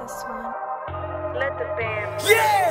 this one. Let the band play. Yeah!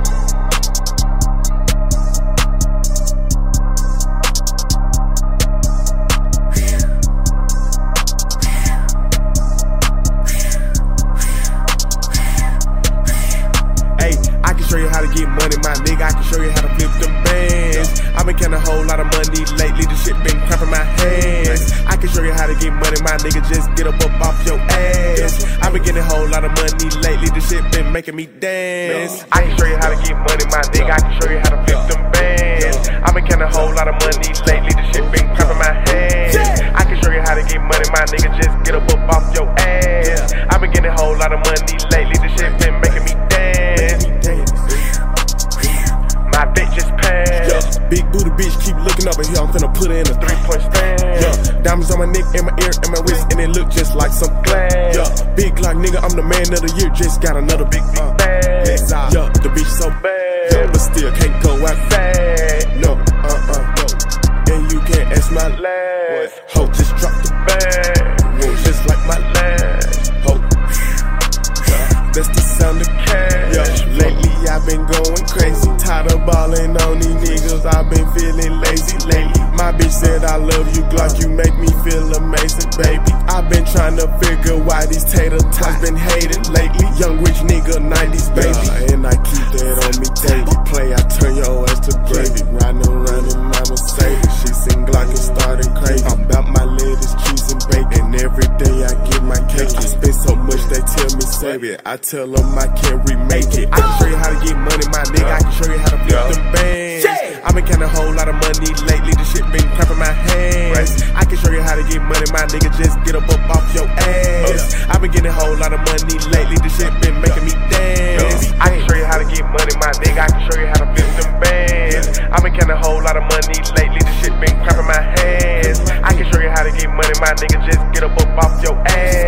I can show you how to get money, my nigga. I can show you how to flip them bands. I've been counting a whole lot of money lately. The shit been cramping my hands. I can show you how to get money, my nigga. Just get up off your ass. I've been getting a whole lot of money lately. The shit been making me dance. I can show you how to get money, my nigga. I can show you how to flip them bands. I've been counting a whole lot of money lately. The shit been cramping my hands. I can show you how to get money, my nigga. Just get up off your ass. I've been getting a whole lot of money lately. The shit been making me dance. My bitch just passed. Yeah. Big booty bitch keep looking up, and here I'm finna put her in a 3-point stand. Yeah. Diamonds on my neck, and my ear, and my wrist, and it look just like some glass. Yeah. Big Glock nigga, I'm the man of the year. Just got another big bag. Yeah. The bitch so bad, yeah, but still can't go outside. No, no. And you can't ask my last. Ho, just drop the bag. Just like my last. Ho. That's the sound of cash. Yeah. Lately I've been going crazy. Tired of ballin' on these niggas. I've been feeling lazy lately. My bitch said I love you, Glock. You make me feel amazing, baby. I've been trying to figure why these tater tots been hated lately. Young rich nigga, 90s baby. Yeah, and I keep that on me daily. Play, I turn your ass to gravy. Riding around in my Mercedes. She sing Glock and starting crazy. I'm about my lettuce, cheese, and bacon. Every day I get my cake. I spend so much they tell me save it. I tell them I can't remake it. I can show you how to get money, my nigga. I can show you how to flip them bands. I've been counting a whole lot of money lately. The shit been cramping my hands. I can show you how to get money, my nigga. Just get up off your ass. I've been getting a whole lot of money lately. The shit been making me dance. I can show you how to get money, my nigga. I can show you how to flip them bands. I've been counting a whole lot of money lately. The shit been cramping my hands. I can show you how to get money, my nigga. Just get up off your ass.